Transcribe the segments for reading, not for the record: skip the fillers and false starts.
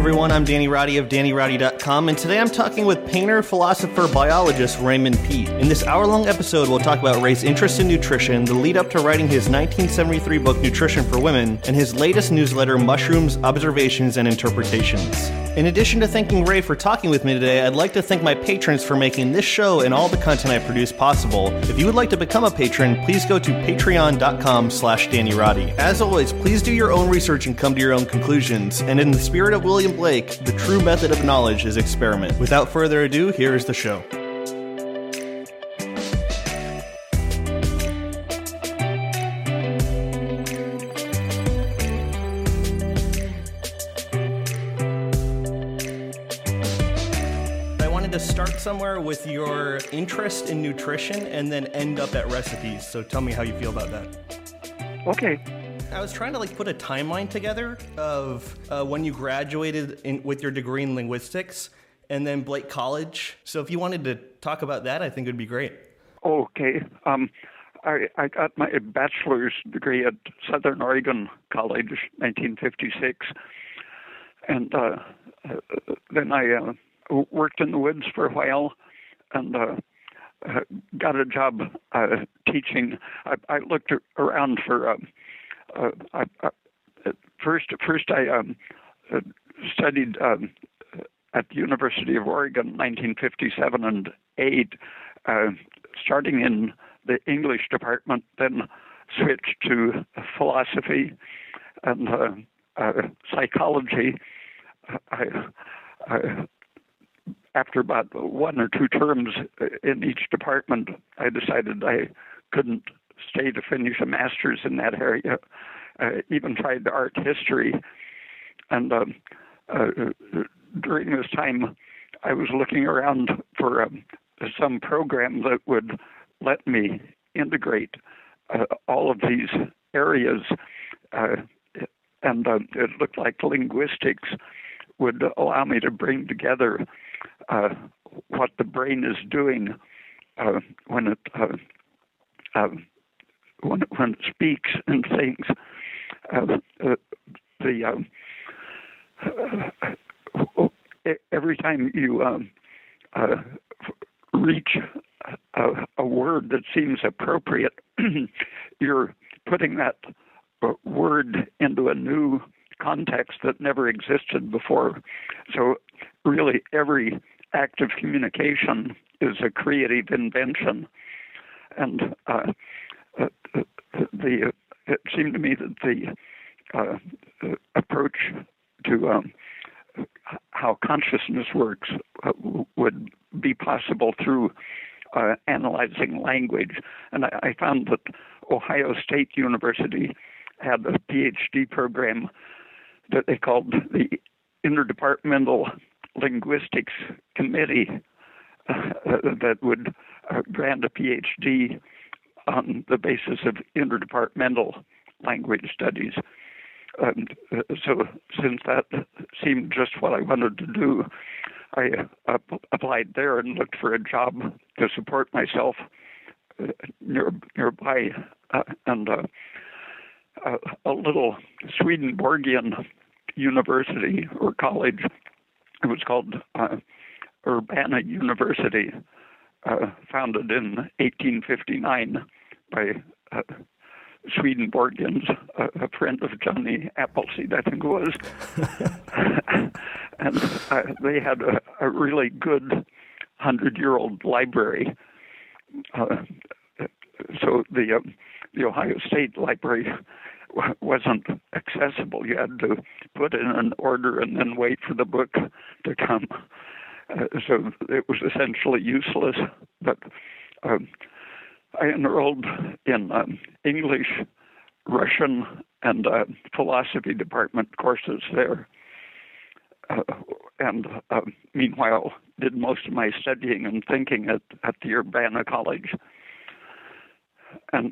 everyone. I'm Danny Roddy of DannyRoddy.com, and today I'm talking with painter, philosopher, biologist Raymond Peat. In this hour-long episode, we'll talk about Ray's interest in nutrition, the lead-up to writing his 1973 book, Nutrition for Women, and his latest newsletter, Mushrooms, Observations, and Interpretations. In addition to thanking Ray for talking with me today, I'd like to thank my patrons for making this show and all the content I produce possible. If you would like to become a patron, please go to patreon.com/DannyRoddy. As always, please do your own research and come to your own conclusions. And in the spirit of William Blake, the true method of knowledge is experiment. Without further ado, here is the show. To start somewhere with your interest in nutrition and then end up at recipes. So tell me how you feel about that. Okay. I was trying to put a timeline together of when you graduated with your degree in linguistics and then Blake College. So if you wanted to talk about that, I think it would be great. Okay. I got my bachelor's degree at Southern Oregon College, 1956. And then I worked in the woods for a while and got a job teaching. I looked around for first I studied at the University of Oregon, 1957 and 8, starting in the English department, then switched to philosophy and psychology. After about one or two terms in each department, I decided I couldn't stay to finish a master's in that area. I even tried art history. And during this time, I was looking around for some program that would let me integrate all of these areas. And it looked like linguistics would allow me to bring together what the brain is doing when it speaks and thinks. Every time you reach a word that seems appropriate, you're putting that word into a new context that never existed before. So really every act of communication is a creative invention. And it seemed to me that the approach to how consciousness works would be possible through analyzing language. And I found that Ohio State University had a PhD program that they called the Interdepartmental Linguistics Committee that would grant a PhD on the basis of interdepartmental language studies. And so since that seemed just what I wanted to do, I applied there and looked for a job to support myself nearby. And a little Swedenborgian university or college. It was called Urbana University, founded in 1859 by Swedenborgians, a friend of Johnny Appleseed, I think it was. And they had a really good 100-year-old library. So the Ohio State Library wasn't accessible. You had to put in an order and then wait for the book to come. So it was essentially useless. But I enrolled in English, Russian, and philosophy department courses there. And meanwhile, did most of my studying and thinking at the Urbana College. And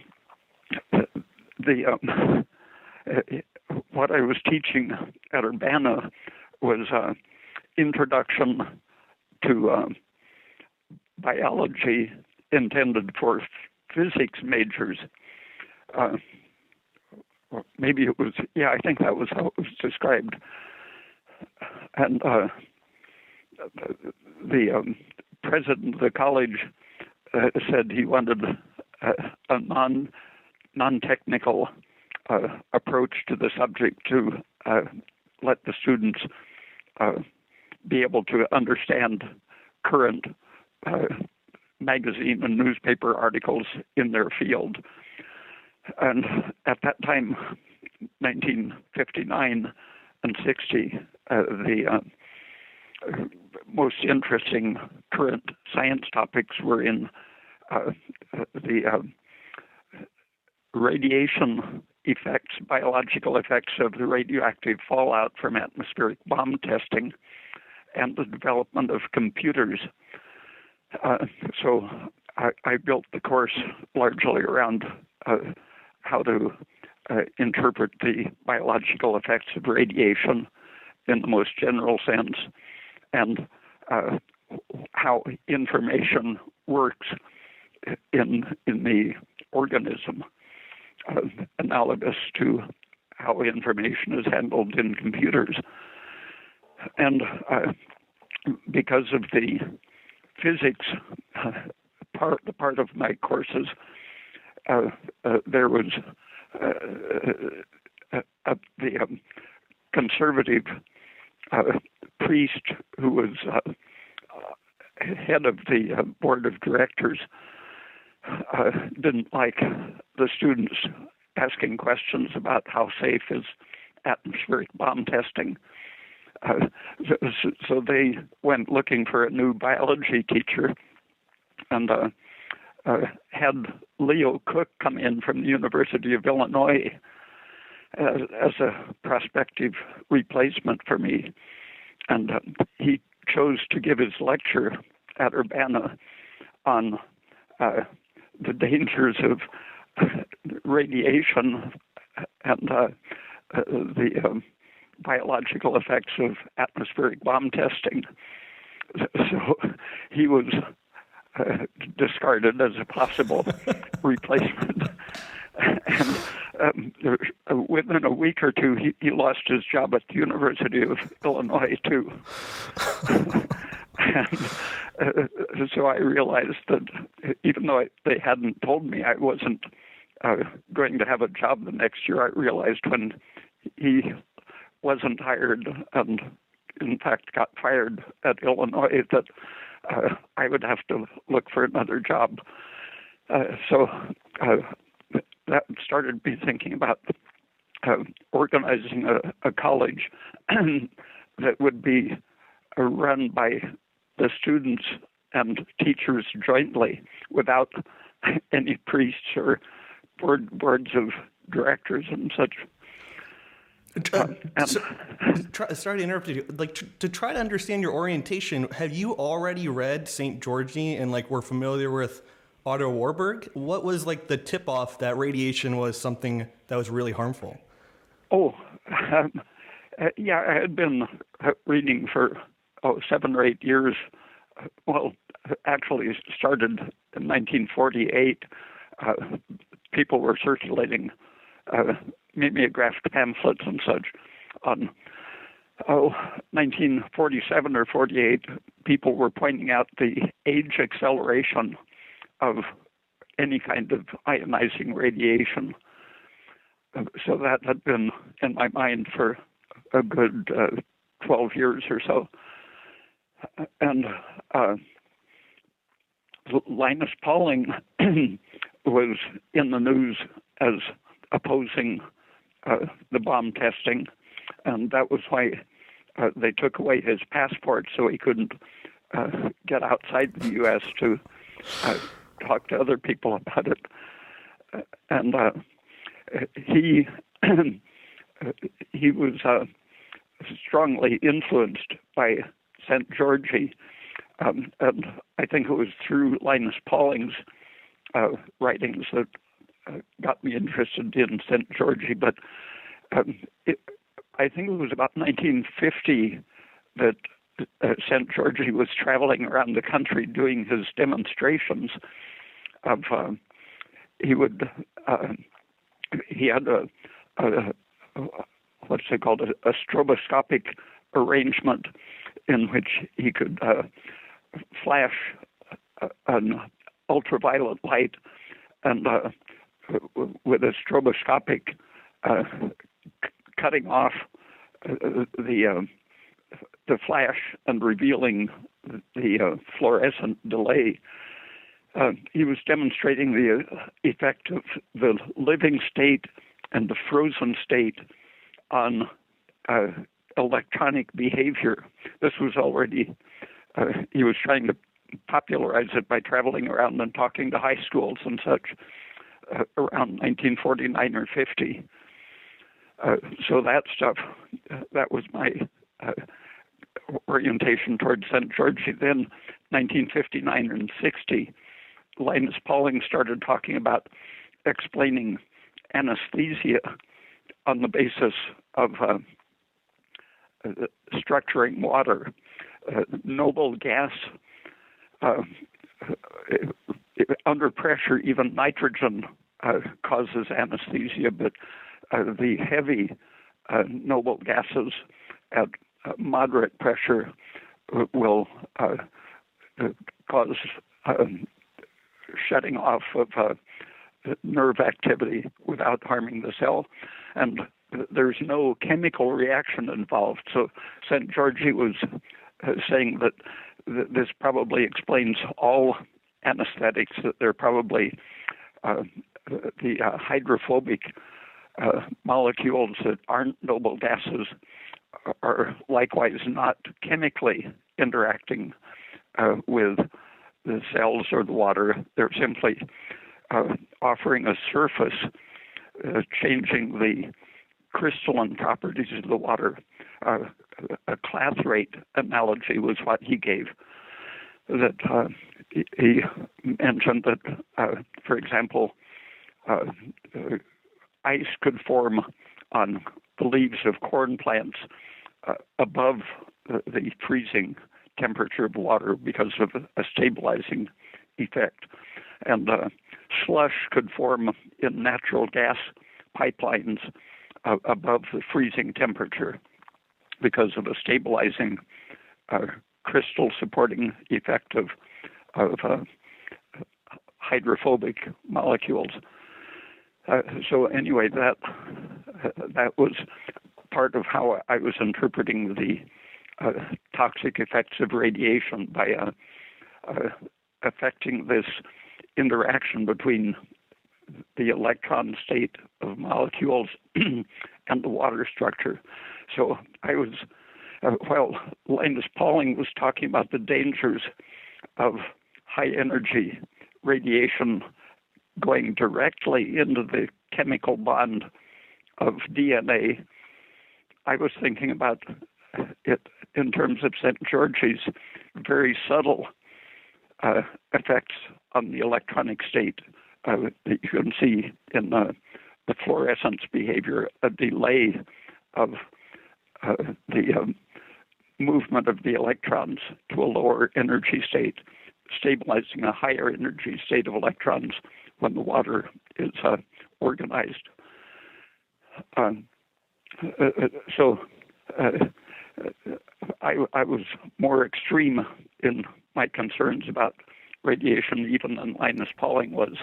what I was teaching at Urbana was introduction to biology intended for physics majors. Maybe it was, I think that was how it was described. the president of the college said he wanted a non-technical approach to the subject to let the students be able to understand current magazine and newspaper articles in their field. And at that time, 1959 and 60, the most interesting current science topics were in the radiation effects, biological effects of the radioactive fallout from atmospheric bomb testing, and the development of computers. So I built the course largely around how to interpret the biological effects of radiation in the most general sense, and how information works in the organism, analogous to how information is handled in computers. And because of the physics part of my courses, there was the conservative priest who was head of the board of directors didn't like the students asking questions about how safe is atmospheric bomb testing. So they went looking for a new biology teacher and had Leo Cook come in from the University of Illinois as a prospective replacement for me. And he chose to give his lecture at Urbana on the dangers of radiation and the biological effects of atmospheric bomb testing. So he was discarded as a possible replacement. And within a week or two, he lost his job at the University of Illinois, too. And so I realized that even though they hadn't told me I wasn't going to have a job the next year, I realized when he wasn't hired and in fact got fired at Illinois that I would have to look for another job. So that started me thinking about organizing a college that would be run by the students and teachers jointly without any priests or boards of directors and such. Sorry to interrupt you. To try to understand your orientation, have you already read St. Georgie and were familiar with Otto Warburg? What was the tip-off that radiation was something that was really harmful? Yeah, I had been reading for 7 or 8 years. Well, actually started in 1948. People were circulating mimeographed pamphlets and such on 1947 or 48. People were pointing out the age acceleration of any kind of ionizing radiation. So that had been in my mind for a good 12 years or so. And Linus Pauling was in the news as opposing the bomb testing, and that was why they took away his passport so he couldn't get outside the U.S. to talk to other people about it. And he was strongly influenced by St. Georgie, and I think it was through Linus Pauling's writings that got me interested in St. Georgie. But I think it was about 1950 that St. Georgie was traveling around the country doing his demonstrations of he had a what's it called, a stroboscopic arrangement in which he could flash an ultraviolet light and with a stroboscopic cutting off the flash and revealing the fluorescent delay. He was demonstrating the effect of the living state and the frozen state on electronic behavior. This was already, he was trying to popularize it by traveling around and talking to high schools and such around 1949 or 50. So that stuff, that was my orientation towards St. George. Then 1959 and 60, Linus Pauling started talking about explaining anesthesia on the basis of structuring water. Noble gas, under pressure, even nitrogen causes anesthesia, but the heavy noble gases at moderate pressure will cause shutting off of nerve activity without harming the cell, and there's no chemical reaction involved. So St. Georgi was saying that this probably explains all anesthetics, that they're probably the hydrophobic molecules that aren't noble gases are likewise not chemically interacting with the cells or the water. They're simply offering a surface, changing the crystalline properties of the water. A clathrate analogy was what he gave. That he mentioned that, for example, ice could form on the leaves of corn plants above the freezing temperature of water because of a stabilizing effect. And slush could form in natural gas pipelines above the freezing temperature because of a stabilizing crystal supporting effect of hydrophobic molecules. So anyway, that was part of how I was interpreting the toxic effects of radiation by affecting this interaction between the electron state of molecules and the water structure. So I was, while Linus Pauling was talking about the dangers of high energy radiation going directly into the chemical bond of DNA, I was thinking about it in terms of St. George's very subtle effects on the electronic state that you can see in the fluorescence behavior, a delay of the movement of the electrons to a lower energy state, stabilizing a higher energy state of electrons when the water is organized. So I was more extreme in my concerns about radiation even than Linus Pauling was.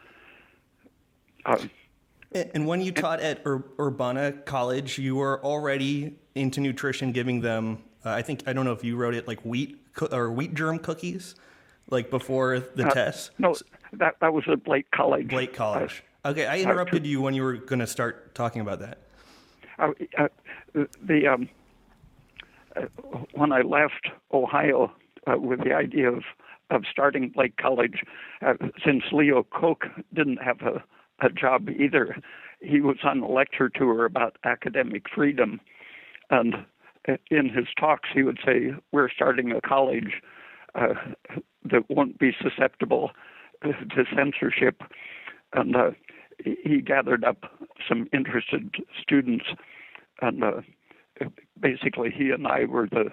And when you taught at Urbana College, you were already into nutrition, giving them, I don't know if you wrote it, like wheat germ cookies, like before the test. No, that was at Blake College. Blake College. Okay, I interrupted you when you were going to start talking about that. When I left Ohio with the idea of starting Blake College, since Leo Koch didn't have a job either, he was on a lecture tour about academic freedom, and in his talks he would say, we're starting a college that won't be susceptible to censorship, and he gathered up some interested students, and basically he and I were the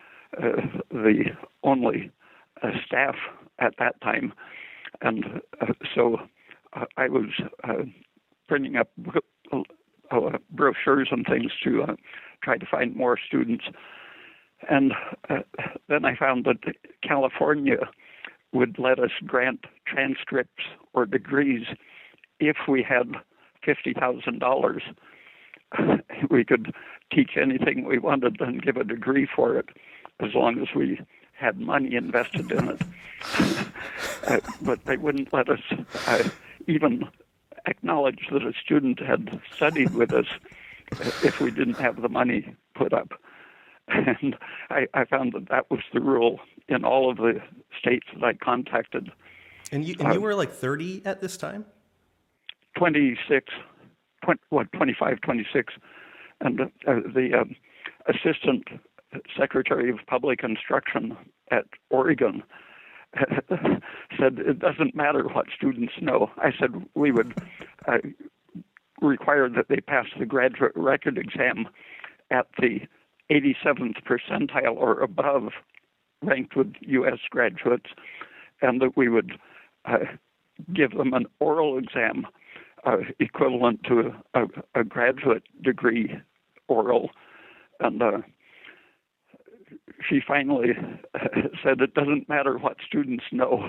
only staff at that time, and so I was printing up brochures and things to try to find more students. And then I found that California would let us grant transcripts or degrees if we had $50,000. We could teach anything we wanted and give a degree for it as long as we had money invested in it. But they wouldn't let us even acknowledge that a student had studied with us if we didn't have the money put up. And I found that was the rule in all of the states that I contacted. And you were like 30 at this time? 25, 26. And the assistant secretary of public instruction at Oregon said, it doesn't matter what students know. I said we would require that they pass the graduate record exam at the 87th percentile or above, ranked with U.S. graduates, and that we would give them an oral exam equivalent to a graduate degree oral. And she finally said, it doesn't matter what students know.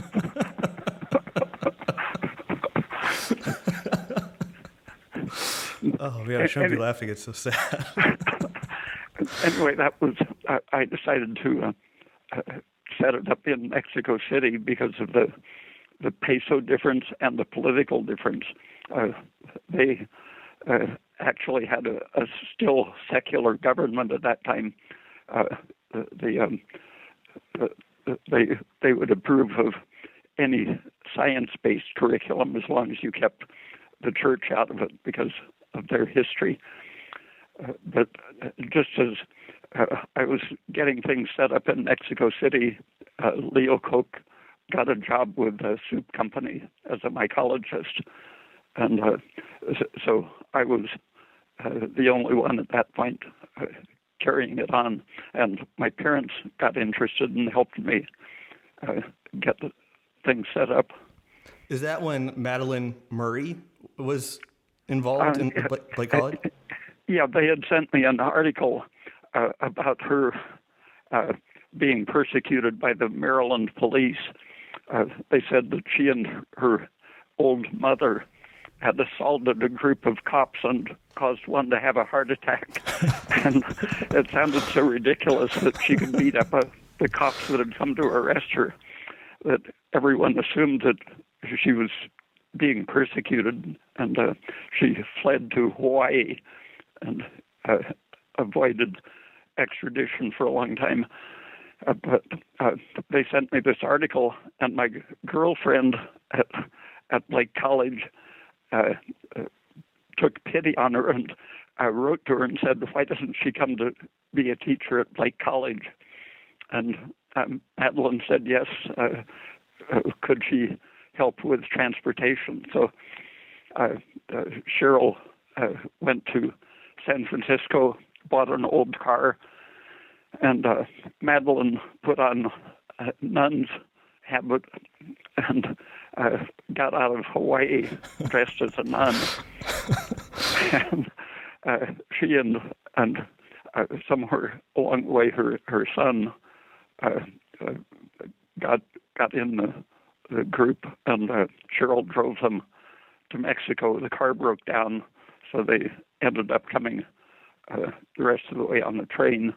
Oh, yeah, I shouldn't be laughing. It's so sad. Anyway, that was, I decided to set it up in Mexico City because of the peso difference and the political difference. They actually had a still secular government at that time. They would approve of any science-based curriculum as long as you kept the church out of it because of their history. But just as I was getting things set up in Mexico City, Leo Koch got a job with a soup company as a mycologist. And so I was the only one at that point carrying it on. And my parents got interested and helped me get the thing set up. Is that when Madeline Murray was involved in Blake College? Yeah, they had sent me an article about her being persecuted by the Maryland police. They said that she and her old mother had assaulted a group of cops and caused one to have a heart attack. And it sounded so ridiculous that she could beat up the cops that had come to arrest her that everyone assumed that she was being persecuted, and she fled to Hawaii and avoided extradition for a long time. But they sent me this article, and my girlfriend at Blake College took pity on her and wrote to her and said, why doesn't she come to be a teacher at Blake College? And Madeline said yes. Could she help with transportation? So Cheryl went to San Francisco, bought an old car, and Madeline put on a nun's habit and got out of Hawaii dressed as a nun. And she and somewhere along the way, her son got in the group, and Cheryl drove them to Mexico. The car broke down, so they ended up coming the rest of the way on the train.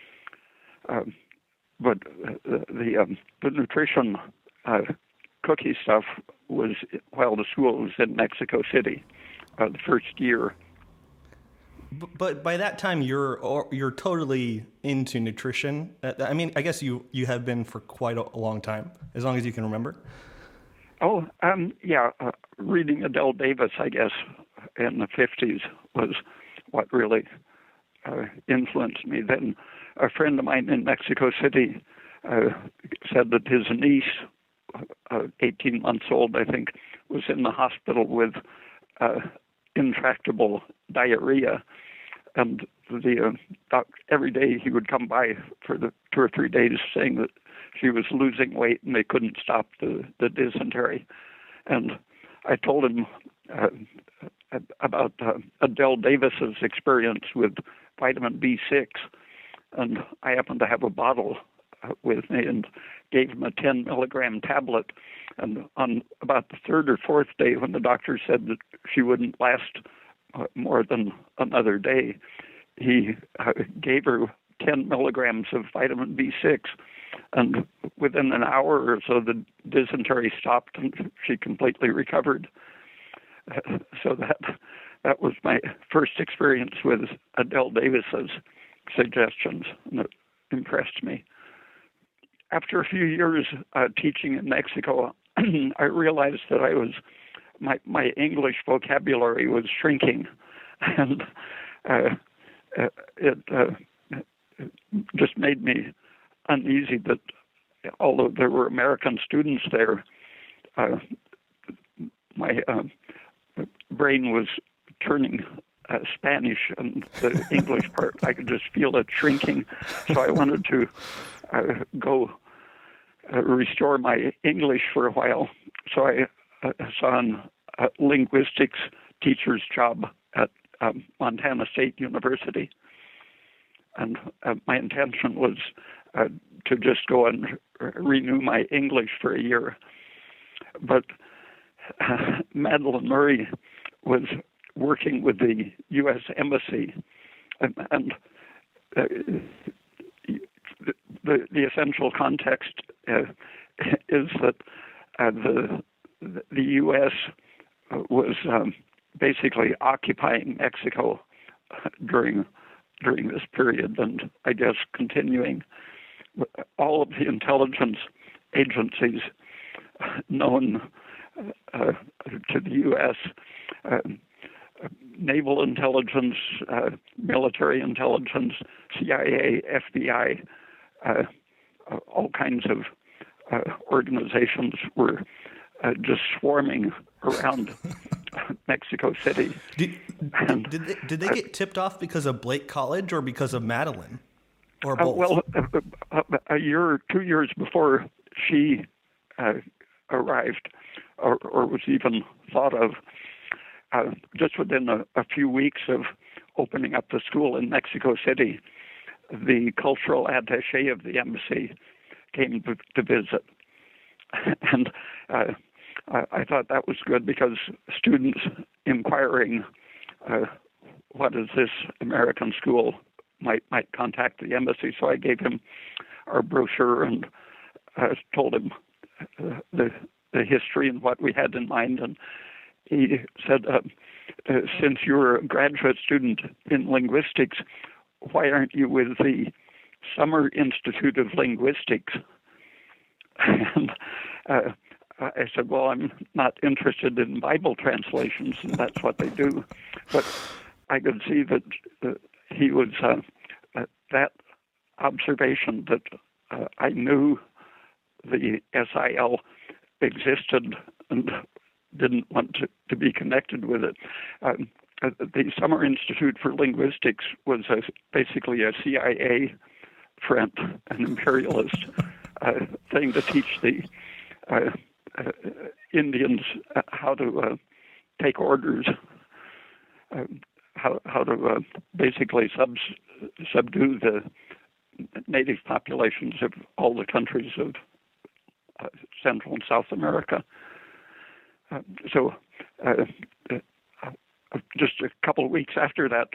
But the nutrition cookie stuff was while the school was in Mexico City, the first year. But by that time, you're totally into nutrition. I mean, I guess you have been for quite a long time, as long as you can remember. Oh, yeah. Reading Adele Davis, I guess, in the 50s was what really influenced me. Then a friend of mine in Mexico City said that his niece, 18 months old, I think, was in the hospital with intractable diarrhea, and the every day he would come by for the 2 or 3 days saying that she was losing weight and they couldn't stop the dysentery. And I told him about Adele Davis's experience with vitamin B6, and I happened to have a bottle with me and gave him a 10 milligram tablet. And on about the third or fourth day, when the doctor said that she wouldn't last more than another day, he gave her 10 milligrams of vitamin B6. And within an hour or so, the dysentery stopped and she completely recovered. So that was my first experience with Adele Davis's suggestions, and it impressed me. After a few years teaching in Mexico, I realized that my English vocabulary was shrinking, and it just made me uneasy that although there were American students there, my brain was turning Spanish, and the English part, I could just feel it shrinking. So I wanted to go restore my English for a while. So I saw a linguistics teacher's job at Montana State University. And my intention was to just go and renew my English for a year. But Madeline Murray was working with the U.S. Embassy, and the essential context is that the U.S. was basically occupying Mexico during this period, and I guess continuing. All of the intelligence agencies known to the U.S., naval intelligence, military intelligence, CIA, FBI, all kinds of organizations were just swarming around Mexico City. Did they get tipped off because of Blake College or because of Madeline, or both? A year or 2 years before she arrived, or was even thought of, just within a few weeks of opening up the school in Mexico City, the cultural attaché of the embassy came to visit. And I thought that was good because students inquiring what is this American school might contact the embassy. So I gave him our brochure and told him the history and what we had in mind. And he said, since you're a graduate student in linguistics, why aren't you with the Summer Institute of Linguistics? And I said, well, I'm not interested in Bible translations, and that's what they do. But I could see that he was that observation that I knew the SIL existed and didn't want to be connected with it. The Summer Institute for Linguistics was basically a CIA front, an imperialist thing to teach the Indians how to take orders, how to basically subdue the native populations of all the countries of Central and South America. So just a couple of weeks after that,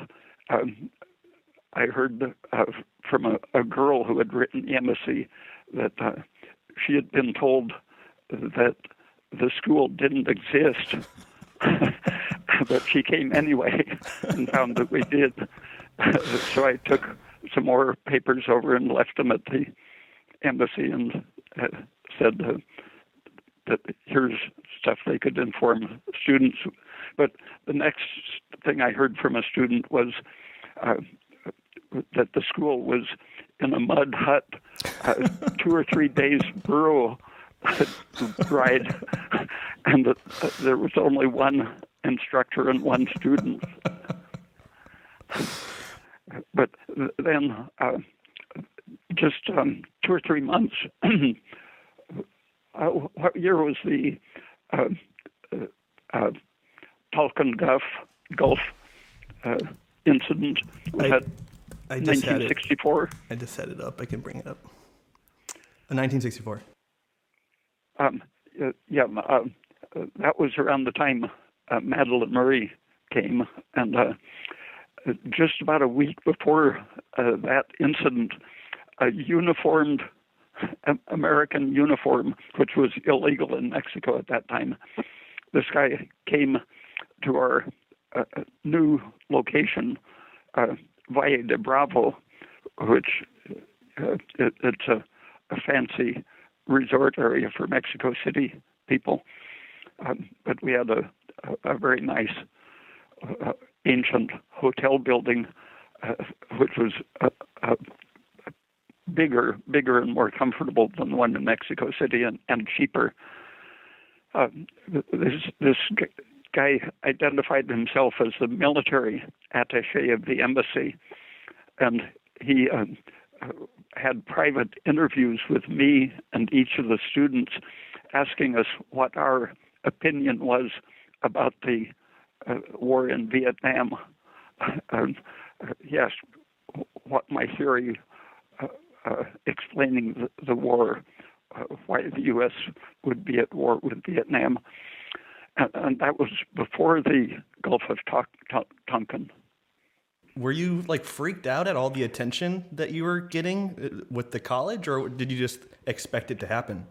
I heard from a girl who had written the embassy that she had been told that the school didn't exist, but she came anyway and found that we did. So I took some more papers over and left them at the embassy and said that here's stuff they could inform students. But the next thing I heard from a student was that the school was in a mud hut, 2 or 3 days burro ride, and that there was only one instructor and one student. But then, just 2 or 3 months, what year was the Talcon Gulf incident? Was that I just 1964? I just set it up. I can bring it up. 1964. That was around the time Madeleine Murray came, and just about a week before that incident, a uniformed American uniform, which was illegal in Mexico at that time, this guy came to our new location, Valle de Bravo, which it's a fancy resort area for Mexico City people. But we had a very nice ancient hotel building, which was bigger and more comfortable than the one in Mexico City, and cheaper. This guy identified himself as the military attaché of the embassy, and he had private interviews with me and each of the students, asking us what our opinion was about the war in Vietnam. He asked what my theory explaining the war, why the U.S. would be at war with Vietnam. And that was before the Gulf of Tonkin. Were you freaked out at all the attention that you were getting with the college, or did you just expect it to happen?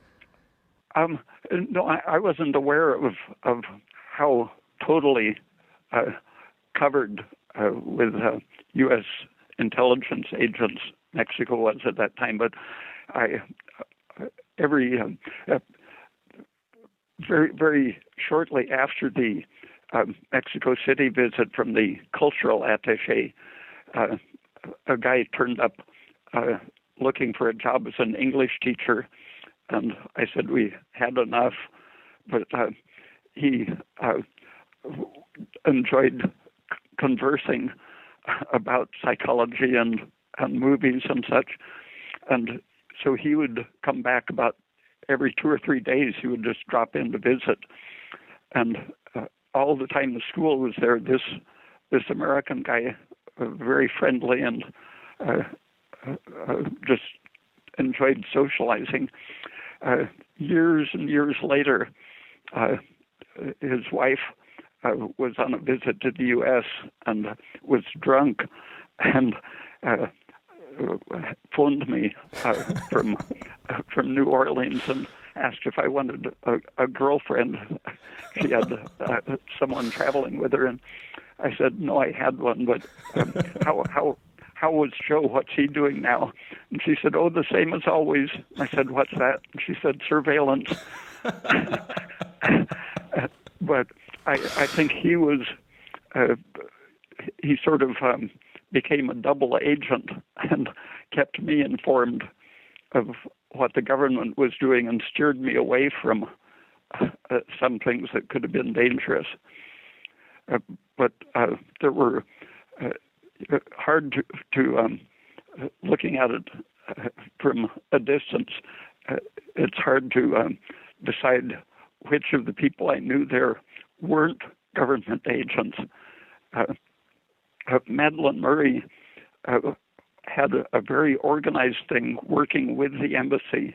No, I wasn't aware of how totally covered with U.S. intelligence agents Mexico was at that time. But very shortly after the Mexico City visit from the cultural attaché, a guy turned up looking for a job as an English teacher, and I said we had enough, but he enjoyed conversing about psychology and movies and such, and so he would come back about every 2 or 3 days. He would just drop in to visit, and all the time the school was there, this American guy, very friendly and just enjoyed socializing. Years and years later, his wife was on a visit to the U.S. and was drunk, and phoned me from New Orleans and asked if I wanted a girlfriend. She had someone traveling with her, and I said no, I had one, but how was Joe? What's he doing now? And she said, oh, the same as always. I said, what's that? And she said, surveillance. But I think he was, he sort of became a double agent and kept me informed of what the government was doing and steered me away from some things that could have been dangerous. But there were hard to looking at it from a distance. It's hard to decide which of the people I knew there weren't government agents. Madeleine Murray had a very organized thing working with the embassy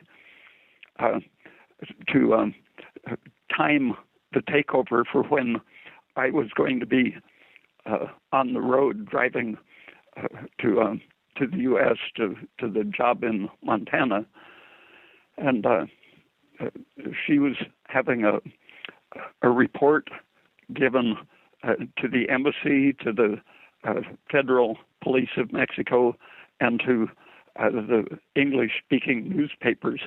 to time the takeover for when I was going to be on the road driving to the U.S. to the job in Montana, and she was having a report given to the embassy, to the Federal Police of Mexico, and to the English-speaking newspapers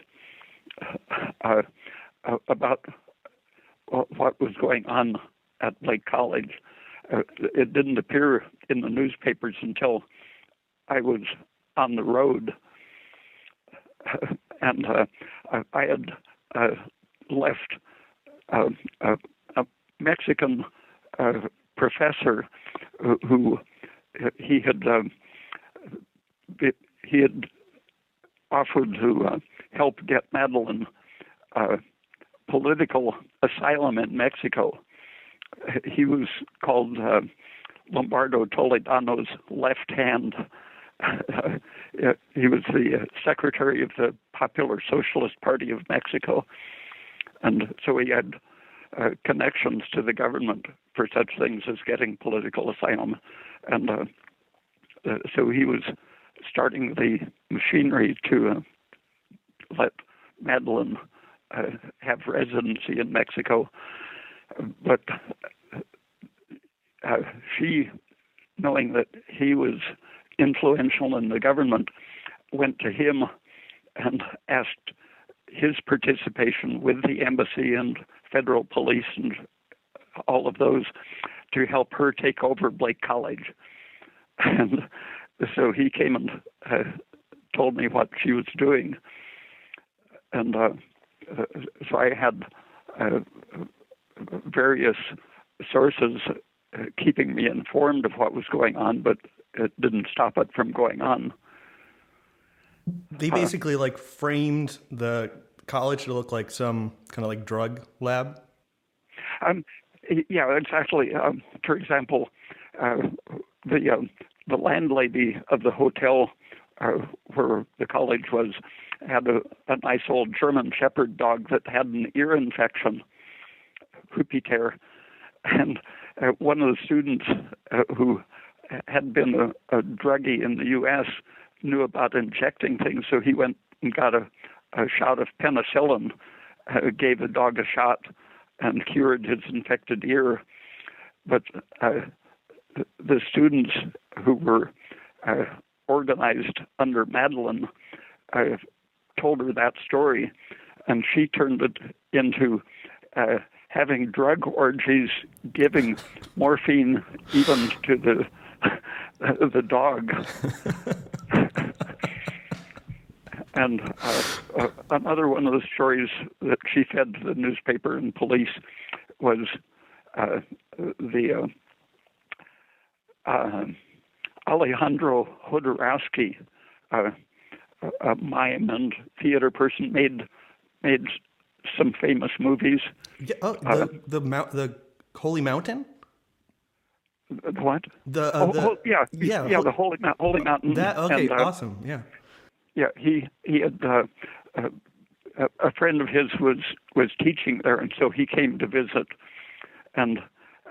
about what was going on at Blake College. It didn't appear in the newspapers until I was on the road, and I had left a Mexican professor who he had offered to help get Madeleine political asylum in Mexico. He was called Lombardo Toledano's left hand, he was the secretary of the Popular Socialist Party of Mexico, and so he had connections to the government for such things as getting political asylum, and so he was starting the machinery to let Madeleine have residency in Mexico, but she, knowing that he was influential in the government, went to him and asked his participation with the embassy and federal police and all of those to help her take over Blake College. And so he came and told me what she was doing. And so I had various sources keeping me informed of what was going on, but it didn't stop it from going on. They basically framed the college to look like some kind of drug lab. Yeah, it's actually, for example, the landlady of the hotel where the college was had a nice old German Shepherd dog that had an ear infection, hoopy tear, and one of the students who had been a druggie in the U.S. knew about injecting things, so he went and got a shot of penicillin, gave the dog a shot, and cured his infected ear. But the students who were organized under Madeleine told her that story, and she turned it into having drug orgies, giving morphine even to the dog. And another one of the stories that she fed to the newspaper and police was the Alejandro Jodorowsky, a mime and theater person, made some famous movies. Yeah, the Holy Mountain. What? The Holy Mountain. That okay, awesome. Yeah. Yeah, he had a friend of his was teaching there, and so he came to visit, and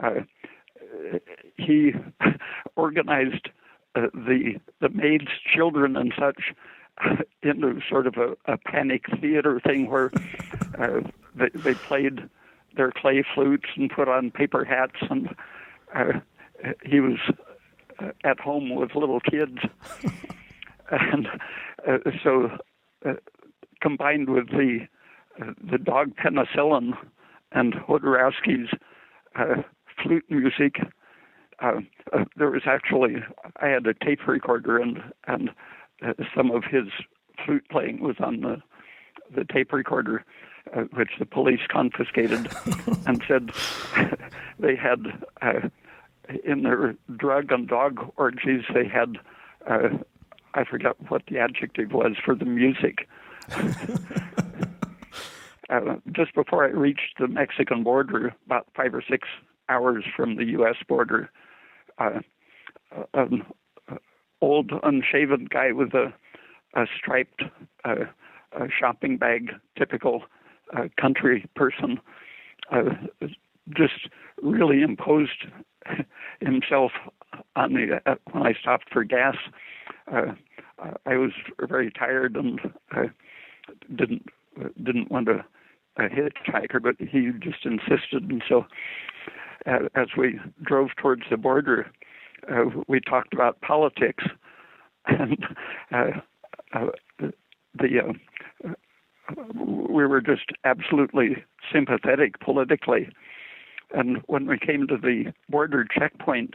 he organized the maids' children and such into sort of a panic theater thing where they played their clay flutes and put on paper hats, and he was at home with little kids. And so combined with the dog penicillin and Jodorowsky's flute music, there was actually, I had a tape recorder, and some of his flute playing was on the tape recorder, which the police confiscated and said they had, in their drug and dog orgies, they had, I forgot what the adjective was for the music. Just before I reached the Mexican border, about 5 or 6 hours from the U.S. border, an old unshaven guy with a striped shopping bag, typical country person, just really imposed himself on me when I stopped for gas. I was very tired and didn't want to hitchhiker, but he just insisted, and so as we drove towards the border, we talked about politics, and we were just absolutely sympathetic politically. And when we came to the border checkpoint,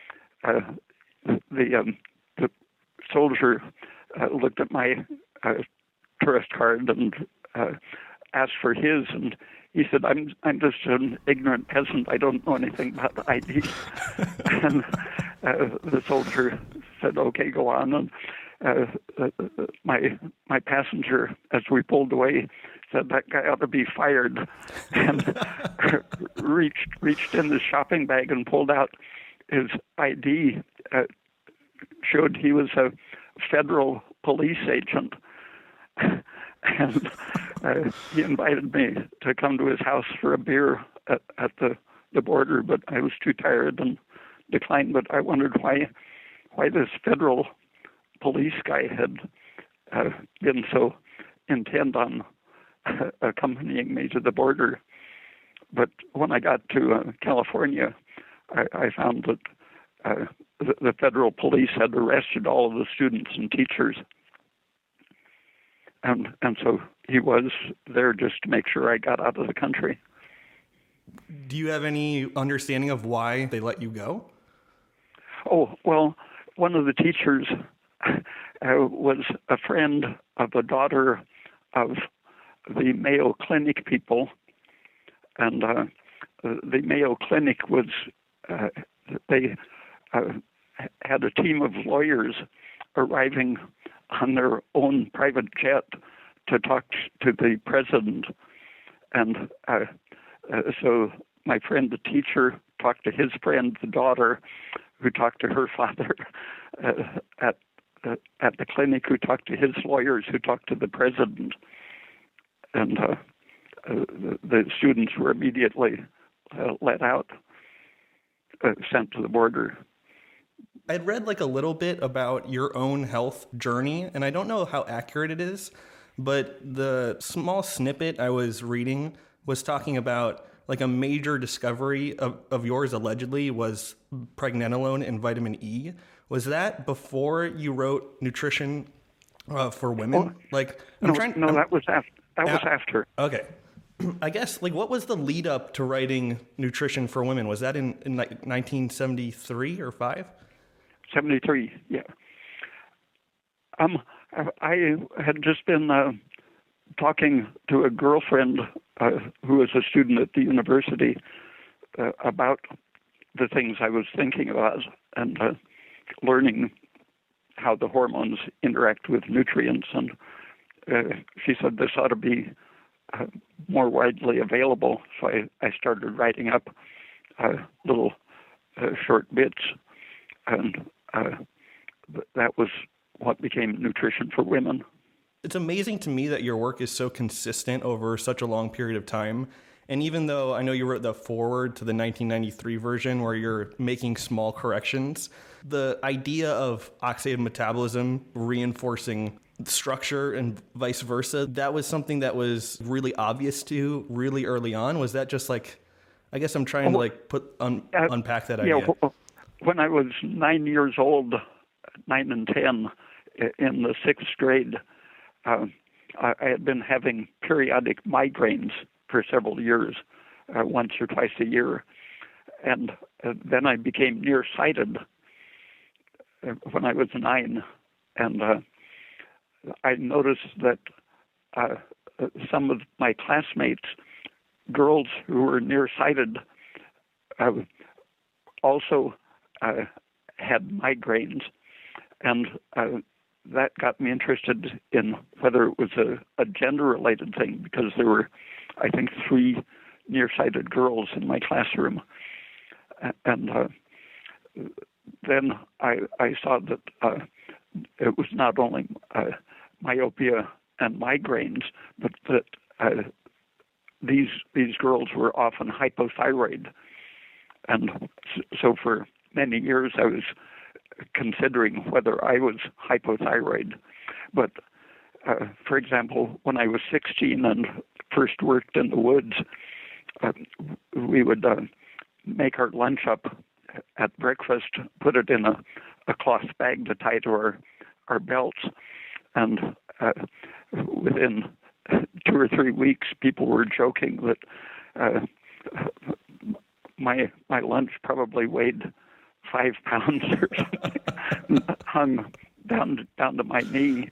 the soldier looked at my tourist card and asked for his, and he said, I'm just an ignorant peasant. I don't know anything about ID. And the soldier said, okay, go on. And my passenger, as we pulled away, said that guy ought to be fired, and reached in the shopping bag and pulled out his ID. Showed he was federal police agent. And he invited me to come to his house for a beer at the border, but I was too tired and declined. But I wondered why this federal police guy had been so intent on accompanying me to the border. But when I got to California, I found that the federal police had arrested all of the students and teachers. And so he was there just to make sure I got out of the country. Do you have any understanding of why they let you go? Oh, well, one of the teachers was a friend of the daughter of the Mayo Clinic people. And the Mayo Clinic was, they had a team of lawyers arriving on their own private jet to talk to the president. And so my friend, the teacher, talked to his friend, the daughter, who talked to her father at the clinic, who talked to his lawyers, who talked to the president. And the students were immediately let out, sent to the border. I'd read like a little bit about your own health journey, and I don't know how accurate it is, but the small snippet I was reading was talking about like a major discovery of yours allegedly was pregnenolone and vitamin E. Was that before you wrote Nutrition for Women? That was after. Okay. I guess, like, what was the lead up to writing Nutrition for Women? Was that in like 1973 or 5? 73, yeah. I had just been talking to a girlfriend who was a student at the university about the things I was thinking about and learning how the hormones interact with nutrients. And she said this ought to be more widely available. So I started writing up little short bits, and that was what became Nutrition for Women. It's amazing to me that your work is so consistent over such a long period of time. And even though I know you wrote the foreword to the 1993 version where you're making small corrections, the idea of oxidative metabolism reinforcing structure and vice versa, that was something that was really obvious to you really early on. Was that just like, I guess I'm trying to like unpack that idea. Yeah, when I was 9 years old, 9 and 10, in the 6th grade, I had been having periodic migraines for several years, once or twice a year. And then I became nearsighted when I was 9. And I noticed that some of my classmates, girls who were nearsighted, also had migraines. And that got me interested in whether it was a gender-related thing, because there were, I think, 3 nearsighted girls in my classroom. And then I saw that it was not only myopia and migraines, but that these girls were often hypothyroid. And so for many years I was considering whether I was hypothyroid. But for example, when I was 16 and first worked in the woods, we would make our lunch up at breakfast, put it in a cloth bag to tie to our belts, and within 2 or 3 weeks, people were joking that my lunch probably weighed 5 pounds or something, hung down to my knee,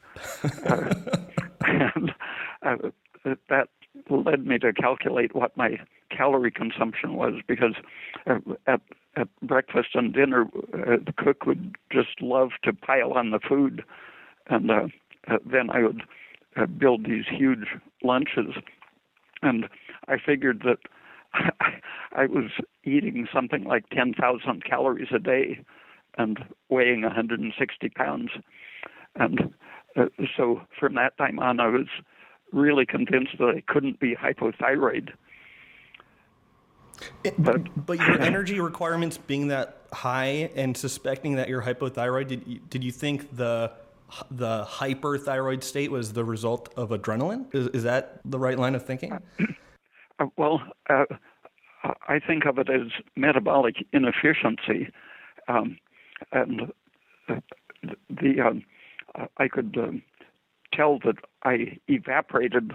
and that led me to calculate what my calorie consumption was, because at breakfast and dinner, the cook would just love to pile on the food, and then I would build these huge lunches, and I figured that I was eating something like 10,000 calories a day and weighing 160 pounds. And so from that time on, I was really convinced that I couldn't be hypothyroid. But your energy requirements being that high and suspecting that you're hypothyroid, did you think the hyperthyroid state was the result of adrenaline? Is that the right line of thinking? I think of it as metabolic inefficiency, and I could tell that I evaporated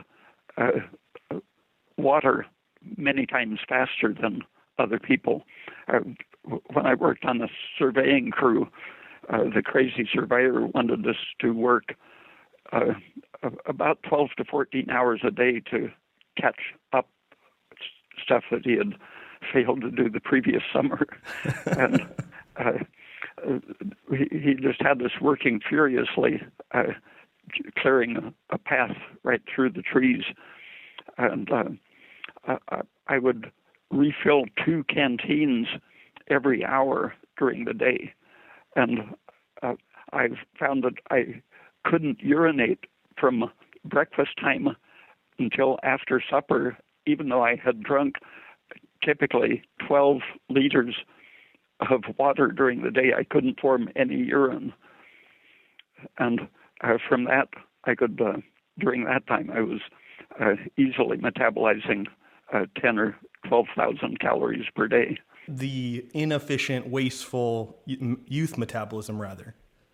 water many times faster than other people. When I worked on the surveying crew, the crazy surveyor wanted us to work about 12 to 14 hours a day to catch up stuff that he had failed to do the previous summer. And he just had us working furiously, clearing a path right through the trees. And I would refill 2 canteens every hour during the day. And I've found that I couldn't urinate from breakfast time until after supper, even though I had drunk typically 12 liters of water during the day. I couldn't form any urine. And from that, I could, during that time, I was easily metabolizing 10 or 12,000 calories per day. The inefficient, wasteful youth metabolism, rather.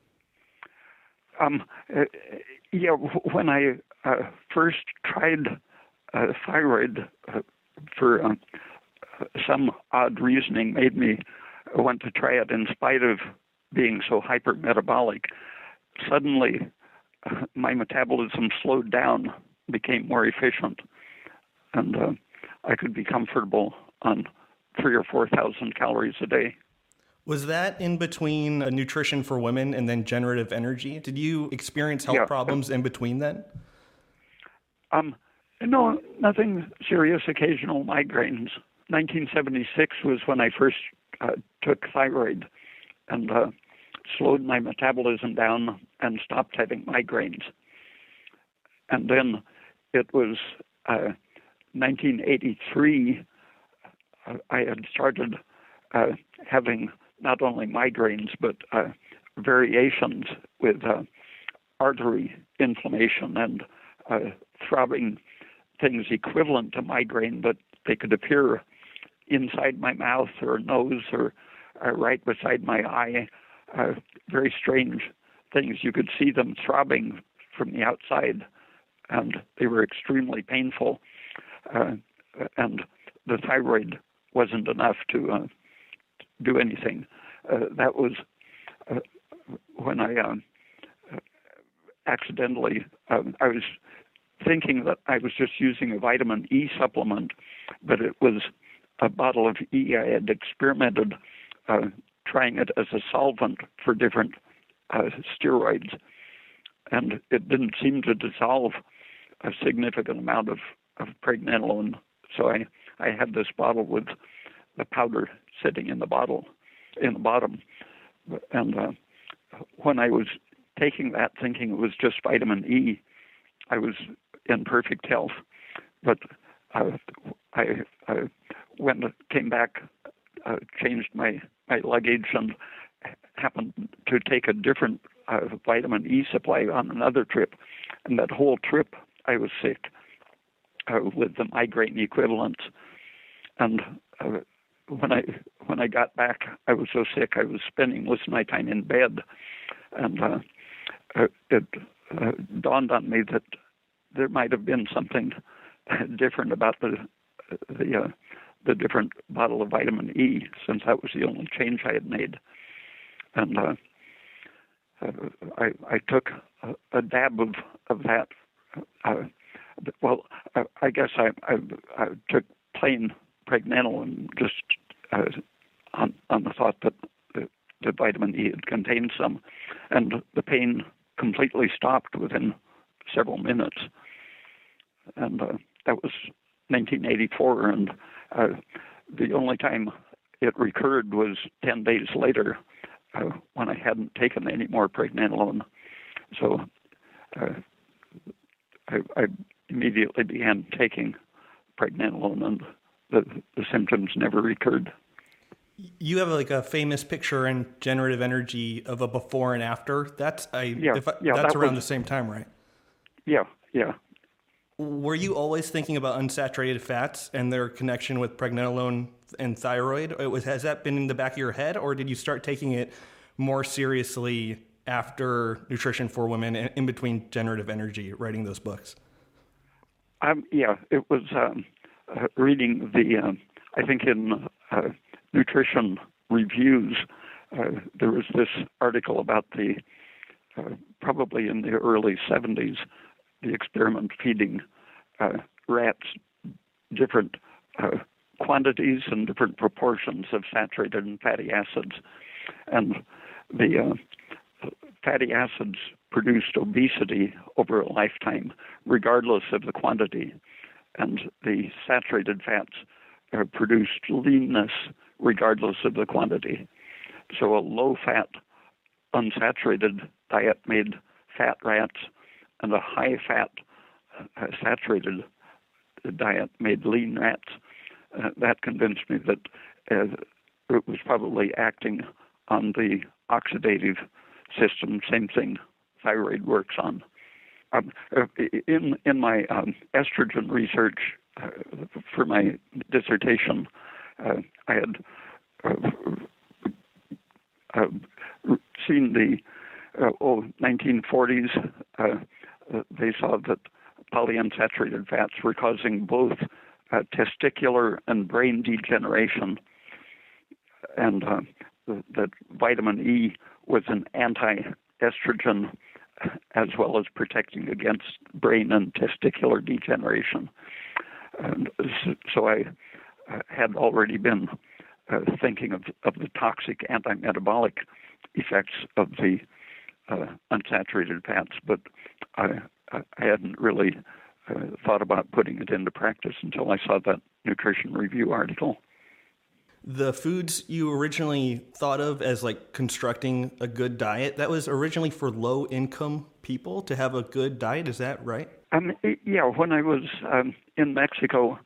When I first tried thyroid for some odd reasoning made me want to try it in spite of being so hypermetabolic. Suddenly, my metabolism slowed down, became more efficient, and I could be comfortable on 3,000 or 4,000 calories a day. Was that in between nutrition for women and then generative energy? Did you experience health problems in between then? No, nothing serious, occasional migraines. 1976 was when I first took thyroid and slowed my metabolism down and stopped having migraines. And then it was 1983, I had started having not only migraines, but variations with artery inflammation and throbbing things equivalent to migraine, but they could appear inside my mouth or nose or right beside my eye. Very strange things. You could see them throbbing from the outside, and they were extremely painful. And the thyroid wasn't enough to do anything. That was when I accidentally, I was thinking that I was just using a vitamin E supplement, but it was a bottle of E. I had experimented trying it as a solvent for different steroids, and it didn't seem to dissolve a significant amount of pregnenolone. So I had this bottle with the powder sitting in the bottle in the bottom, and when I was taking that, thinking it was just vitamin E, I was in perfect health. But I came back, changed my luggage, and happened to take a different vitamin E supply on another trip. And that whole trip, I was sick with the migraine equivalents. And when I got back, I was so sick I was spending most of my time in bed, and it dawned on me that there might have been something different about the different bottle of vitamin E, since that was the only change I had made. And I took a dab of that. I guess I took plain pregnenolone just on the thought that the vitamin E had contained some, and the pain completely stopped within several minutes. And that was 1984, and the only time it recurred was 10 days later when I hadn't taken any more pregnenolone. So I immediately began taking pregnenolone, and the symptoms never recurred. You have like a famous picture in Generative Energy of a before and after. That's around the same time, right? Yeah. Were you always thinking about unsaturated fats and their connection with pregnenolone and thyroid? Has that been in the back of your head, or did you start taking it more seriously after Nutrition for Women, in between Generative Energy, writing those books? It was reading I think in Nutrition Reviews, there was this article about probably in the early 70s, the experiment feeding rats different quantities and different proportions of saturated and fatty acids. And the fatty acids produced obesity over a lifetime, regardless of the quantity. And the saturated fats produced leanness, regardless of the quantity. So a low-fat, unsaturated diet made fat rats, and a high-fat, saturated diet made lean rats. That convinced me that it was probably acting on the oxidative system, same thing thyroid works on. In my estrogen research for my dissertation, I had seen the 1940s. They saw that polyunsaturated fats were causing both testicular and brain degeneration, and that vitamin E was an anti-estrogen as well as protecting against brain and testicular degeneration. And so I had already been thinking of the toxic anti-metabolic effects of the unsaturated fats, but I hadn't really thought about putting it into practice until I saw that Nutrition Review article. The foods you originally thought of as like constructing a good diet, that was originally for low-income people to have a good diet. Is that right? When I was in Mexico,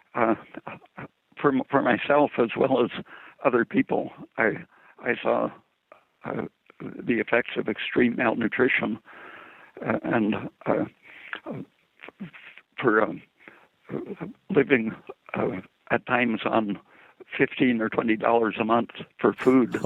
for myself as well as other people, I saw the effects of extreme malnutrition, and for living at times on $15 or $20 a month for food.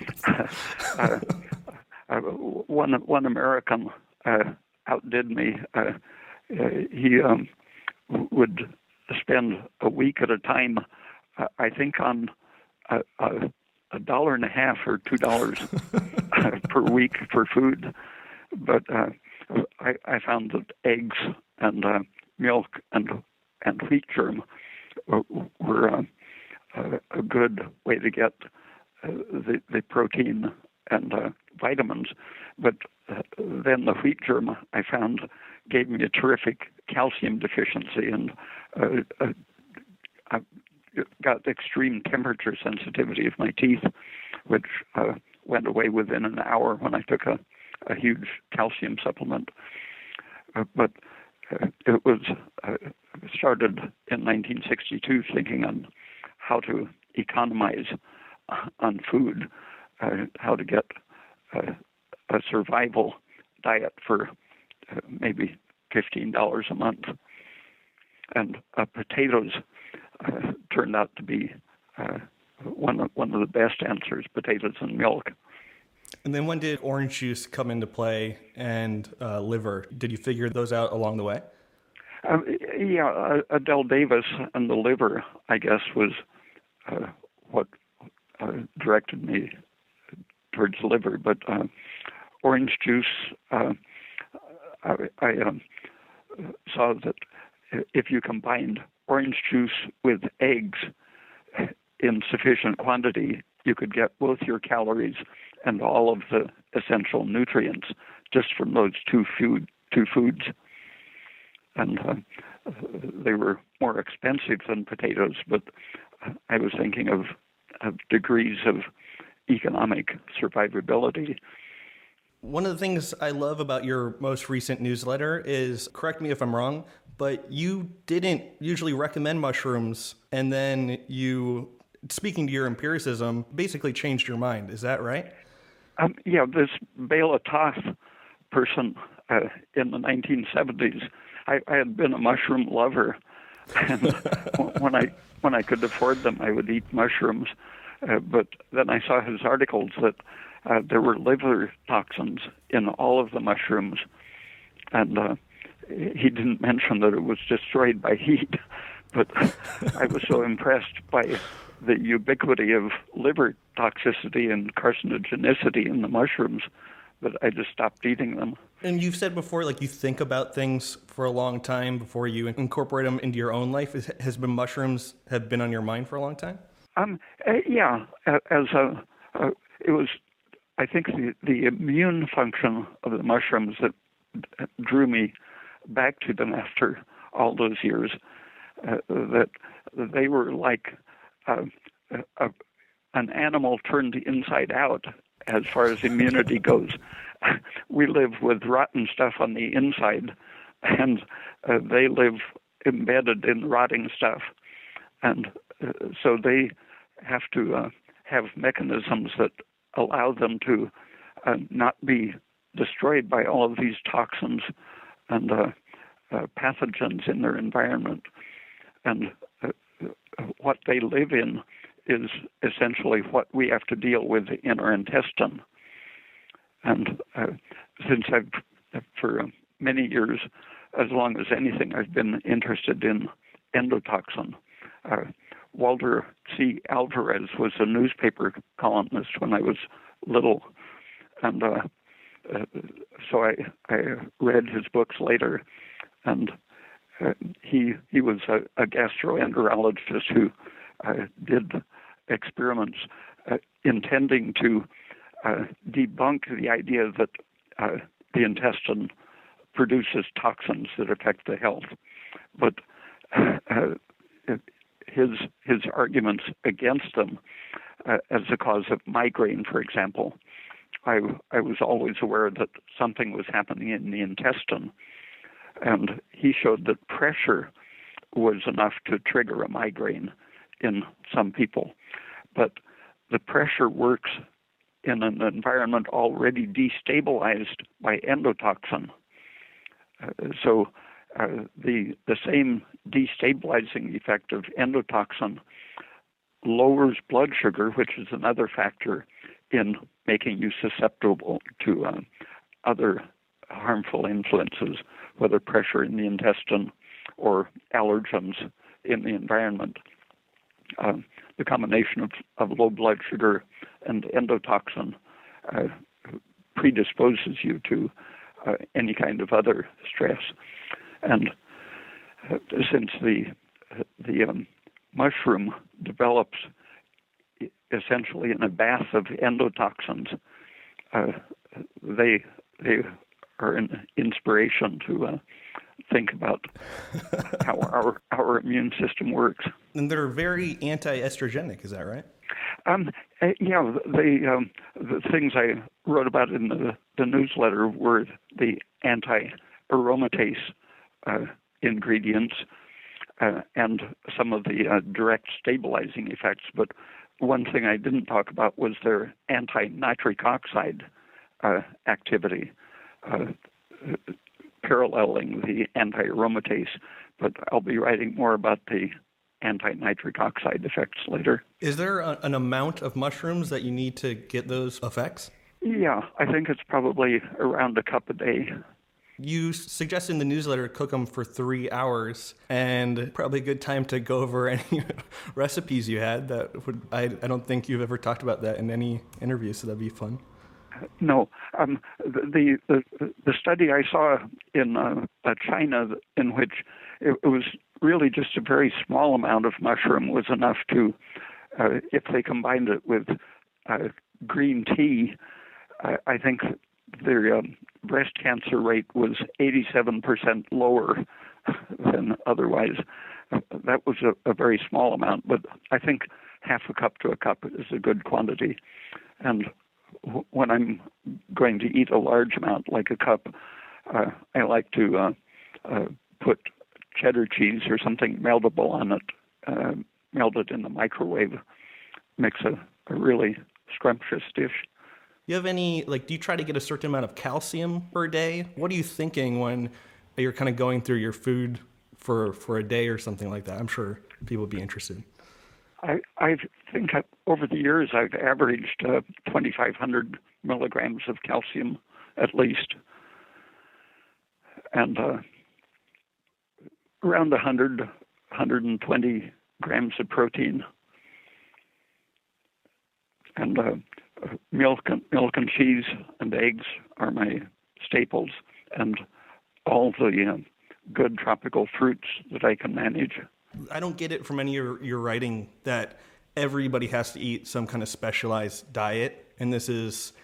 One American outdid me. He would spend a week at a time, I think, on $1.50 or $2 per week for food. But I found that eggs and milk and wheat germ were a good way to get the protein and vitamins. But then the wheat germ, I found, gave me a terrific calcium deficiency, and I got extreme temperature sensitivity of my teeth, which went away within an hour when I took a huge calcium supplement. But it was started in 1962 thinking on how to economize on food, how to get a survival diet for maybe $15 a month. And potatoes turned out to be one of the best answers, potatoes and milk. And then when did orange juice come into play, and liver? Did you figure those out along the way? Adele Davis and the liver, I guess, was what directed me towards liver. But orange juice, I saw that if you combined orange juice with eggs in sufficient quantity, you could get both your calories and all of the essential nutrients just from those two foods. And they were more expensive than potatoes, but I was thinking of degrees of economic survivability. One of the things I love about your most recent newsletter is, correct me if I'm wrong, but you didn't usually recommend mushrooms, and then you, speaking to your empiricism, basically changed your mind. Is that right? Yeah, this Bela Toth person in the 1970s, I had been a mushroom lover, and when I could afford them, I would eat mushrooms. But then I saw his articles that there were liver toxins in all of the mushrooms, and he didn't mention that it was destroyed by heat. But I was so impressed by the ubiquity of liver toxicity and carcinogenicity in the mushrooms that I just stopped eating them. And you've said before, like, you think about things for a long time before you incorporate them into your own life. Has been mushrooms have been on your mind for a long time? Yeah, it was, I think, the immune function of the mushrooms that drew me back to them after all those years. That they were like an animal turned inside out as far as immunity goes. We live with rotten stuff on the inside, and they live embedded in rotting stuff. And so they have to have mechanisms that allow them to not be destroyed by all of these toxins and pathogens in their environment. And what they live in is essentially what we have to deal with in our intestine. And since for many years, as long as anything, I've been interested in endotoxin. Walter C. Alvarez was a newspaper columnist when I was little, and so I read his books later, and he was a gastroenterologist who did experiments intending to debunk the idea that the intestine produces toxins that affect the health. But his arguments against them as a cause of migraine, for example, I was always aware that something was happening in the intestine, and he showed that pressure was enough to trigger a migraine in some people. But the pressure works in an environment already destabilized by endotoxin. So the same destabilizing effect of endotoxin lowers blood sugar, which is another factor in making you susceptible to other harmful influences, whether pressure in the intestine or allergens in the environment. The combination of low blood sugar and endotoxin predisposes you to any kind of other stress. And since the mushroom develops essentially in a bath of endotoxins, they are an inspiration to think about how our immune system works. And they're very anti-estrogenic, is that right? Yeah, the things I wrote about in the newsletter were the anti-aromatase ingredients and some of the direct stabilizing effects. But one thing I didn't talk about was their anti-nitric oxide activity, paralleling the anti-aromatase. But I'll be writing more about the anti-nitric oxide effects later. Is there an amount of mushrooms that you need to get those effects? Yeah, I think it's probably around a cup a day. You suggest in the newsletter cook them for 3 hours, and probably a good time to go over any recipes you had. I don't think you've ever talked about that in any interview, so that'd be fun. No, the study I saw in China, in which it was really just a very small amount of mushroom was enough to, if they combined it with green tea, I think their breast cancer rate was 87% lower than otherwise. That was a very small amount, but I think half a cup to a cup is a good quantity. And when I'm going to eat a large amount, like a cup, I like to put cheddar cheese or something meltable on it, melt it in the microwave. Makes a really scrumptious dish. You have any, do you try to get a certain amount of calcium per day? What are you thinking when you're kind of going through your food for a day or something like that? I'm sure people would be interested. I think over the years I've averaged 2,500 milligrams of calcium at least, and around 120 grams of protein, and milk and cheese and eggs are my staples, and all the good tropical fruits that I can manage. I don't get it from any of your writing that everybody has to eat some kind of specialized diet, and this is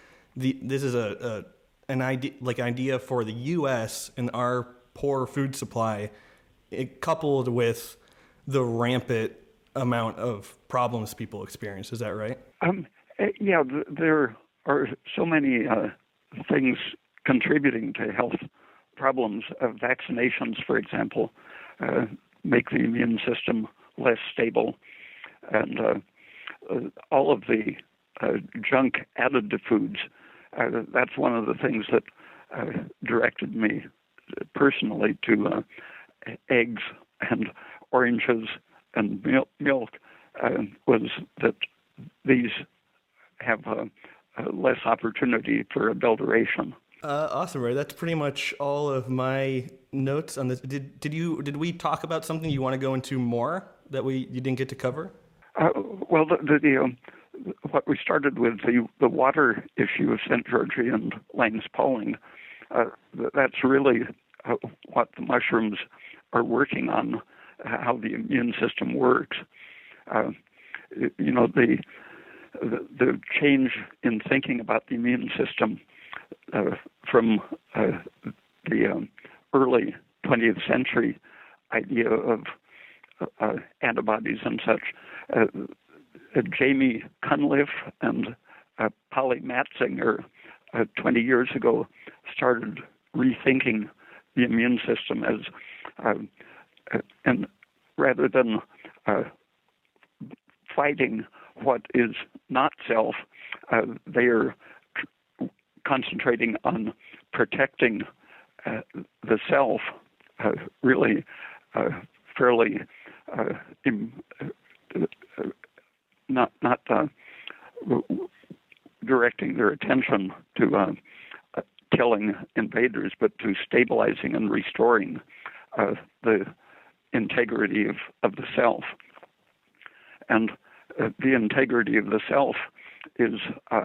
an idea for the U.S. and our poor food supply, coupled with the rampant amount of problems people experience. Is that right? Yeah, there are so many things contributing to health problems. Vaccinations, for example, make the immune system less stable, and all of the junk added to foods. That's one of the things that directed me personally to eggs and oranges and milk, was that these have less opportunity for adulteration. Awesome, Ray. That's pretty much all of my notes on this. Did we talk about something you want to go into more that you didn't get to cover? Well, what we started with, the water issue of St. George and Langs Pauling, that's really what the mushrooms are working on, how the immune system works. The change in thinking about the immune system from the early 20th century idea of antibodies and such. Jamie Cunliffe and Polly Matzinger 20 years ago started rethinking the immune system as, and rather than fighting what is not self, they are concentrating on protecting the self, really fairly not directing their attention to killing invaders, but to stabilizing and restoring the integrity of the self. And the integrity of the self is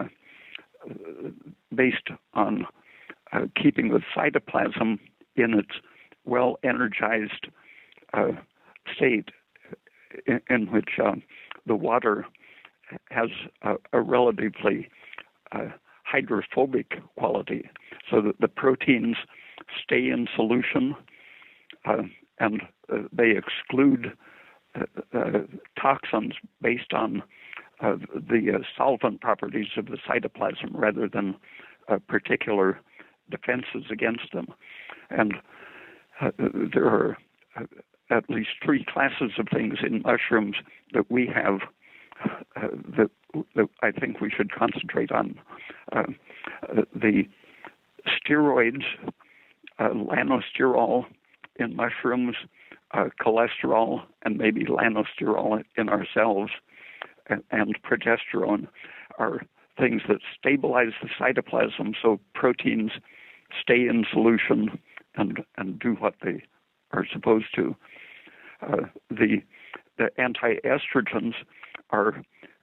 based on keeping the cytoplasm in its well-energized state, in which the water has a relatively hydrophobic quality, so that the proteins stay in solution and they exclude toxins based on the solvent properties of the cytoplasm rather than particular defenses against them. And there are at least three classes of things in mushrooms that we have that I think we should concentrate on. The steroids, lanosterol in mushrooms, cholesterol, and maybe lanosterol in ourselves, and progesterone are things that stabilize the cytoplasm so proteins stay in solution and do what they are supposed to. The anti-estrogens are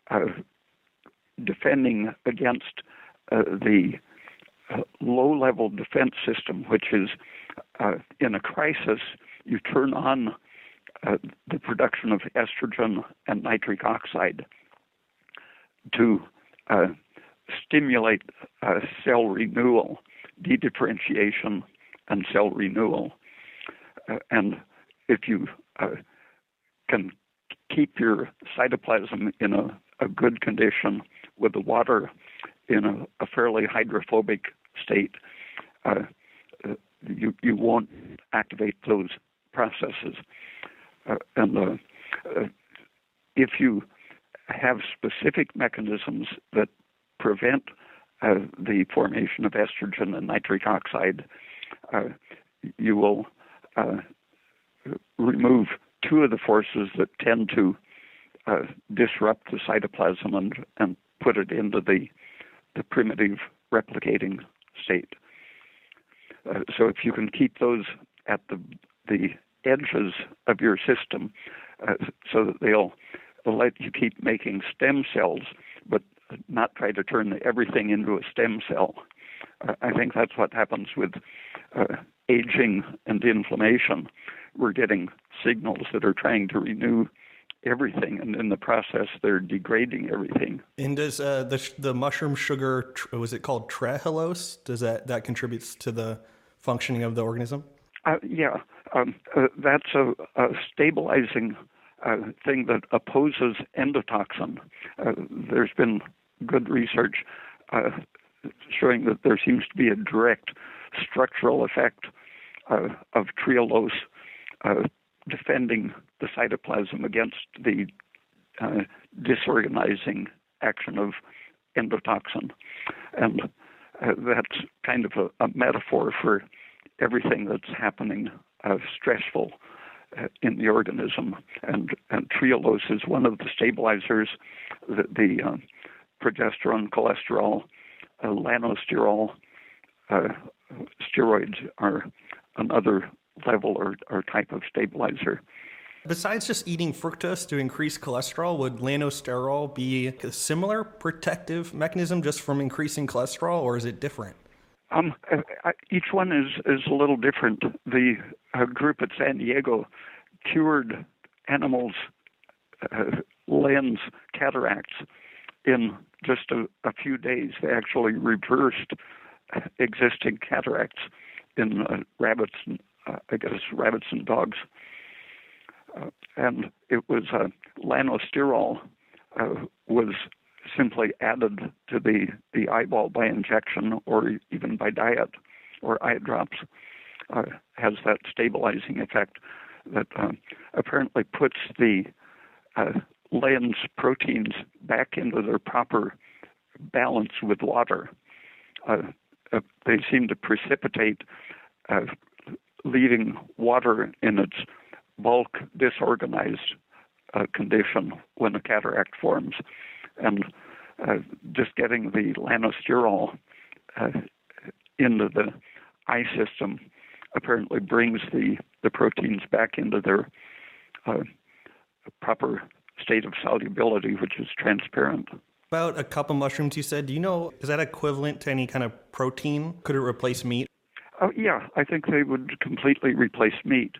defending against the low-level defense system, which is in a crisis, you turn on the production of estrogen and nitric oxide to stimulate cell renewal, dedifferentiation, and cell renewal. And if you can keep your cytoplasm in a good condition with the water in a fairly hydrophobic state, you won't activate those processes. And if you have specific mechanisms that prevent the formation of estrogen and nitric oxide, you will remove two of the forces that tend to disrupt the cytoplasm and put it into the primitive replicating state. So if you can keep those at the edges of your system, so that they'll let you keep making stem cells, but not try to turn everything into a stem cell. I think that's what happens with aging and inflammation. We're getting signals that are trying to renew everything, and in the process, they're degrading everything. And does the mushroom sugar, was it called trehalose? Does that contributes to the functioning of the organism? Yeah, that's a stabilizing thing that opposes endotoxin. There's been good research showing that there seems to be a direct structural effect of trehalose defending the cytoplasm against the disorganizing action of endotoxin. And that's kind of a metaphor for everything that's happening stressful in the organism. And trehalose is one of the stabilizers. The progesterone, cholesterol, lanosterol steroids are another level or type of stabilizer. Besides just eating fructose to increase cholesterol, would lanosterol be a similar protective mechanism just from increasing cholesterol, or is it different? Each one is a little different. The group at San Diego cured animals' lens cataracts in just a few days. They actually reversed existing cataracts in rabbits and dogs. And it was lanosterol was simply added to the eyeball by injection or even by diet or eye drops. Has that stabilizing effect that apparently puts the lens proteins back into their proper balance with water. They seem to precipitate, leaving water in its bulk disorganized condition when a cataract forms. And just getting the lanosterol into the eye system apparently brings the proteins back into their proper state of solubility, which is transparent. About a cup of mushrooms, you said. Do you know, is that equivalent to any kind of protein? Could it replace meat? Yeah, I think they would completely replace meat.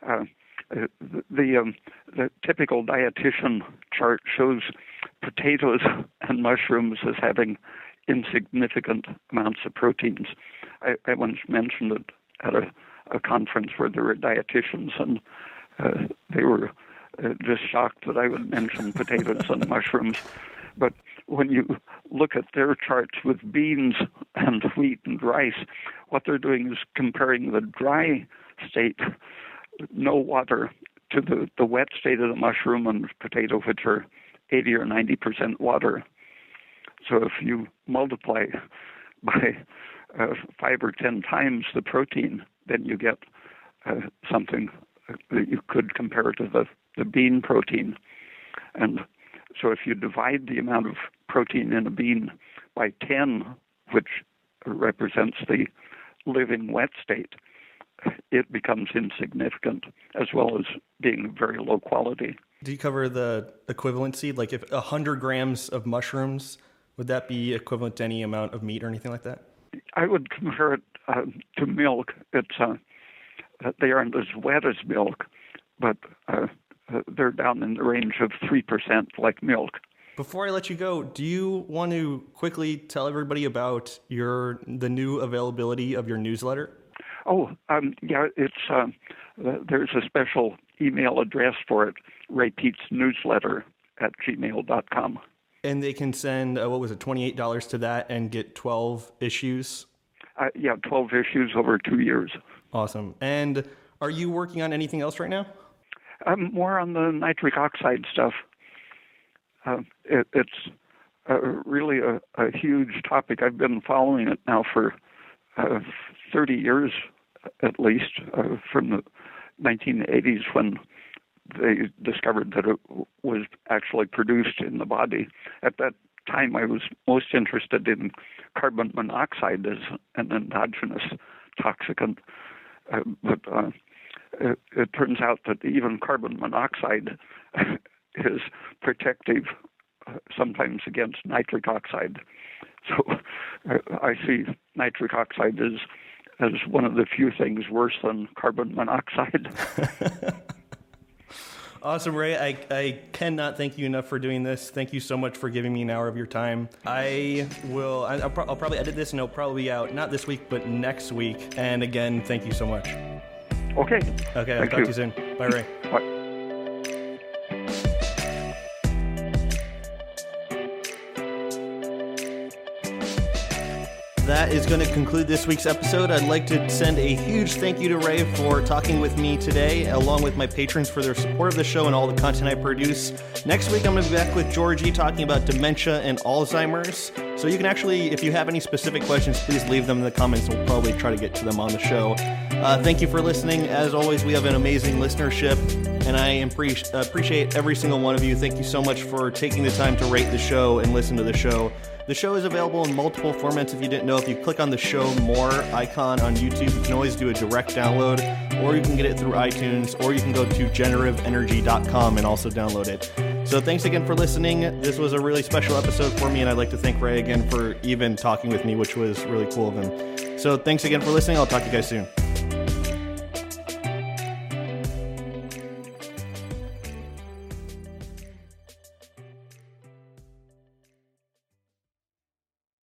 The typical dietitian chart shows potatoes and mushrooms as having insignificant amounts of proteins. I once mentioned it at a conference where there were dietitians, and they were just shocked that I would mention potatoes and mushrooms. But when you look at their charts with beans and wheat and rice, what they're doing is comparing the dry state, no water, to the wet state of the mushroom and potato, which are 80 or 90% water. So if you multiply by 5 or 10 times the protein, then you get something that you could compare to the bean protein. And so if you divide the amount of protein in a bean by 10, which represents the living wet state, it becomes insignificant, as well as being very low quality. Do you cover the equivalency? Like if 100 grams of mushrooms, would that be equivalent to any amount of meat or anything like that? I would compare it to milk. It's they aren't as wet as milk, but they're down in the range of 3% like milk. Before I let you go, do you want to quickly tell everybody about the new availability of your newsletter? Oh, yeah, it's there's a special email address for it, raypeatsnewsletter@gmail.com. And they can send, $28 to that and get 12 issues? 12 issues over 2 years. Awesome. And are you working on anything else right now? I'm more on the nitric oxide stuff. It's really a huge topic. I've been following it now for 30 years at least, from the 1980s when they discovered that it was actually produced in the body. At that time, I was most interested in carbon monoxide as an endogenous toxicant. But it turns out that even carbon monoxide is protective sometimes against nitric oxide. So I see nitric oxide as one of the few things worse than carbon monoxide. Awesome, Ray. I cannot thank you enough for doing this. Thank you so much for giving me an hour of your time. I'll probably edit this and it'll probably be out not this week, but next week. And again, thank you so much. Okay. Okay, I'll talk to you soon. Bye, Ray. Bye. That is going to conclude this week's episode. I'd like to send a huge thank you to Ray for talking with me today, along with my patrons for their support of the show and all the content I produce. Next week, I'm going to be back with Georgie talking about dementia and Alzheimer's. So you can actually, if you have any specific questions, please leave them in the comments and we'll probably try to get to them on the show. Thank you for listening. As always, we have an amazing listenership, and I appreciate every single one of you. Thank you so much for taking the time to rate the show and listen to the show. The show is available in multiple formats if you didn't know. If you click on the Show More icon on YouTube, you can always do a direct download, or you can get it through iTunes, or you can go to generativeenergy.com and also download it. So thanks again for listening. This was a really special episode for me, and I'd like to thank Ray again for even talking with me, which was really cool of him. So thanks again for listening. I'll talk to you guys soon.